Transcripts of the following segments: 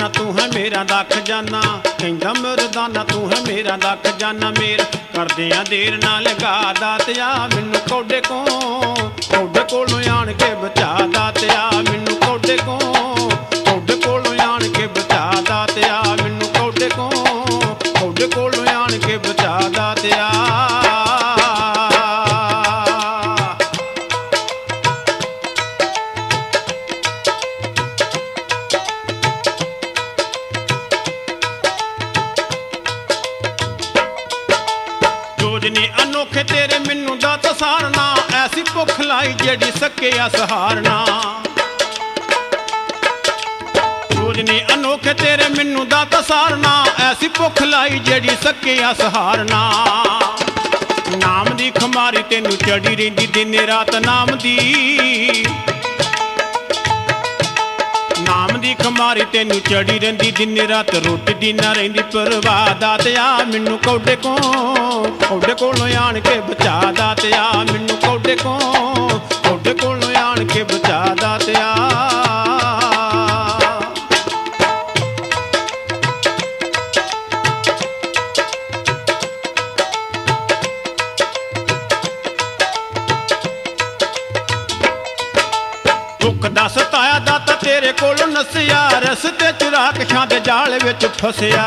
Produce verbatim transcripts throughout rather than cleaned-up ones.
ਖਜ਼ਾਨਾ ਤੂੰ ਹੈ ਮੇਰਾ ਦਾ ਖਜ਼ਾਨਾ, ਕਹਿੰਦਾ ਮਰਦਾਨਾ ਤੂੰ ਹੈ ਮੇਰਾ ਦਾ ਖਜ਼ਾਨਾ। ਮੇਰ ਕਰਦਿਆਂ ਦੇਰ ਨਾ ਲਗਾ ਦਾਤਿਆ ਮੈਨੂੰ ਕੋਡੇ ਕੋਂ, ਕੋਡੇ ਕੋਲੋਂ ਆਣ ਕੇ ਬਚਾ ਦਾਤਿਆ ਮੈਨੂੰ ਕੋਡੇ ਕੋਂ, ਕੋਡੇ ਕੋਲੋਂ ਆਣ ਕੇ ਬਚਾ ਦਾਤਿਆ ਮੈਨੂੰ ਕੋਡੇ ਕੋਂ, ਕੋਡੇ ਕੋਲੋਂ ਆਣ ਕੇ ਬਚਾ ਦਾਤਿਆ। ਜੋਜਨੀ ਅਨੋਖੇ ਤੇਰੇ ਮੈਨੂੰ ਦਾਤ ਸਾਰਨਾ, ਐਸੀ ਭੁੱਖ ਲਾਈ ਜਿਹੜੀ ਸਕਿਆ ਸਹਾਰਨਾ। ਜੋਜਨੀ ਅਨੋਖੇ ਤੇਰੇ ਮੈਨੂੰ ਦਾਤ ਸਾਰਨਾ, ਐਸੀ ਭੁੱਖ ਲਾਈ ਜਿਹੜੀ ਸਕਿਆ ਸਹਾਰਨਾ। ਨਾਮ ਦੀ ਖੁਮਾਰੀ ਤੈਨੂੰ ਚੜੀ ਰਹਿੰਦੀ ਦਿਨ ਰਾਤ ਨਾਮ ਦੀ, ਨਾਮ ਦੀ ਖੁਮਾਰੀ ਤੈਨੂੰ ਚੜੀ ਰਹਿੰਦੀ ਦਿਨ ਰਾਤ, ਰੋਟੀ ਦੀ ਨਾ ਰਹਿੰਦੀ ਪਰਵਾਹ ਦਾਤਿਆ ਮੈਨੂੰ ਕੋਡੇ ਕੋਂ, ਕੋਡੇ ਕੋਲੋਂ ਆਣ ਕੇ ਬਚਾ ਦਾਤਿਆ ਮੈਨੂੰ ਕੋਡੇ ਕੋਂ, ਕੋਡੇ ਕੋਲੋਂ ਆਣ ਕੇ ਬਚਾ ਦਾਤਿਆ। ਦੁੱਖ ਦਾ ਸਤਾਇਆ ਦਾਤਾ ਤੇਰੇ ਕੋਲੋਂ ਨਸਿਆ, ਰਸਤੇ ਚ ਰਾਖਸ਼ਾਂ ਦੇ ਜਾਲ ਵਿੱਚ ਫਸਿਆ।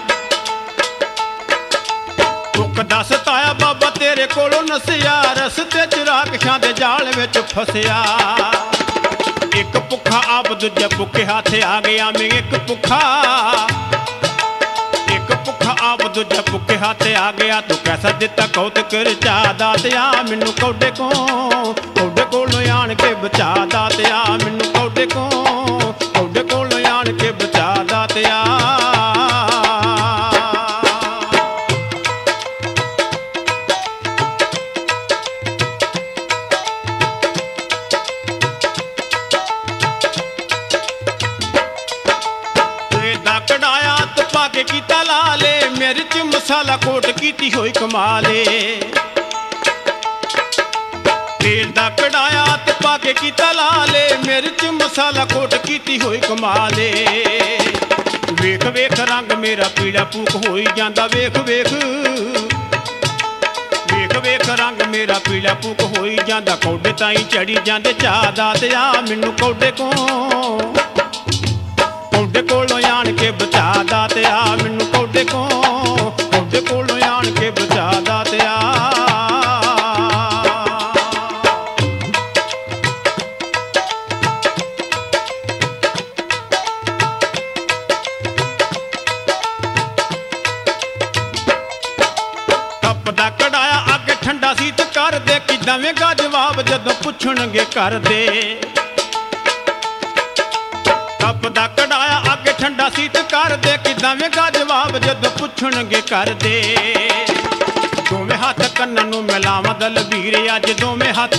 ਦੁੱਖ ਦਾ ਸਤਾਇਆ ਬਾਬਾ ਤੇਰੇ ਕੋਲੋਂ ਨਸਿਆ, ਰਸਤੇ ਚ ਰਾਖਸ਼ਾਂ ਦੇ ਜਾਲ ਵਿੱਚ ਫਸਿਆ। ਇੱਕ ਭੁੱਖਾ ਆਪ ਦੂਜੇ ਭੁੱਖੇ ਹੱਥ ਆ ਗਿਆ ਮੈਂ, ਇੱਕ ਭੁੱਖਾ ਇੱਕ ਭੁੱਖਾ ਆਪ ਦੂਜੇ ਭੁੱਖੇ ਹੱਥ ਆ ਗਿਆ। ਤੂੰ ਕੈਸਾ ਦਿੱਤਾ ਕੌਤਕ ਰਚਾ ਦਾਤਿਆ ਮੈਨੂੰ ਕੋਡੇ ਕੋਂ, ਕੋਡੇ ਕੋਲੋਂ ਆਣ ਕੇ ਬਚਾ ਦਾਤਿਆ ਮੈਨੂੰ ਕੋਡੇ ਕੋਂ, ਕੋਡੇ ਕੋਲੋਂ ਆਣ ਕੇ ਬਚਾ ਦਾਤਿਆ। ਕਢਾਇਆ ਹੱਥ ਪਾ ਕੇ ਕੀਤਾ ਲਾਲੇ, ਮਿਰਚ ਮਸਾਲਾ ਕੋਟ ਕੀਤੀ ਹੋਈ ਕਮਾਲੇ। ਤੇਲ ਦਾ ਕਢਾਇਆ ਹੱਥ ਪਾ ਕੇ ਕੀਤਾ ਲਾਲੇ, ਮਿਰਚ ਮਸਾਲਾ ਕੋਟ ਕੀਤੀ ਹੋਈ ਕਮਾਲੇ। ਵੇਖ ਵੇਖ ਰੰਗ ਮੇਰਾ ਪੀਲਾ ਪੂਕ ਹੋਈ ਜਾਂਦਾ, ਵੇਖ ਵੇਖ ਵੇਖ ਵੇਖ ਰੰਗ ਮੇਰਾ ਪੀਲਾ ਪੂਕ ਹੋਈ ਜਾਂਦਾ। ਕੋਡੇ ਤਾਈਂ ਚੜੀ ਜਾਂਦੇ ਚਾਹ ਦਾਤਿਆ ਮੈਨੂੰ ਕੋਡੇ ਕੋਂ, ਕੋਡੇ ਕੋਲੋਂ ਆਣ ਕੇ ਬਚਾ ਦਾਤਿਆ ਮੈਨੂੰ ਕੋਡੇ ਕੋਂ, ਕੋਡੇ ਕੋਲੋਂ ਆਣ ਕੇ ਬਚਾ ਦਾਤਿਆ। ਕੱਪ ਦਾ ਕਢਾਇਆ ਅੱਗੇ ਠੰਡਾ ਸੀ ਤੇ ਕਰਦੇ ਕਿੱਦਾਂ ਵੇਗਾ ਜਵਾਬ ਜਦੋਂ ਪੁੱਛਣਗੇ ਕਰਦੇ। ਕੱਪ ਦਾ ਕਢਾਇਆ ਅੱਗੇ ਠੰਡਾ ਸੀ ਤੇ ਕਰਦੇ ਕਿੱਦਾਂ ਵੇਗਾ ਜਵਾਬ ਜਦੋਂ ਪੁੱਛਣਗੇ ਕਰਦੇ। ਦੋਵੇਂ ਹੱਥ ਕੰਨਾਂ ਨੂੰ ਮਿਲਾਵਾਂ ਦਲਬੀਰ ਅੱਜ ਦੋਵੇਂ ਹੱਥ,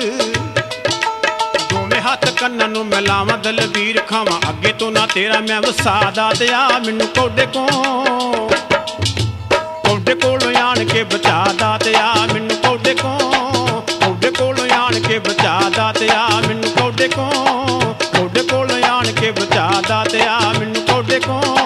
ਦੋਵੇਂ ਹੱਥ ਕੰਨਾਂ ਨੂੰ ਮਿਲਾਵਾਂ ਦਲਬੀਰ ਖਾਵਾਂ ਅੱਗੇ ਤੋਂ ਨਾ ਤੇਰਾ ਮੈਂ ਵਸਾ ਦਾਤਿਆ ਮੈਨੂੰ ਕੋਡੇ ਕੋਂ, ਕੋਡੇ ਕੋਲੋਂ ਆਣ ਕੇ ਬਚਾ ਦਾਤਿਆ ਮੈਨੂੰ ਕੋਡੇ ਕੋਂ, ਕੋਡੇ ਕੋਲੋਂ ਆਣ ਕੇ ਬਚਾ ਦਾਤਿਆ ਮੈਨੂੰ ਕੋਡੇ ਕੋਂ, ਕੋਡੇ ਕੋਲੋਂ ਆਣ ਕੇ ਬਚਾ ਦਾਤਿਆ ਮੈਨੂੰ ਕੋਡੇ ਕੋਂ।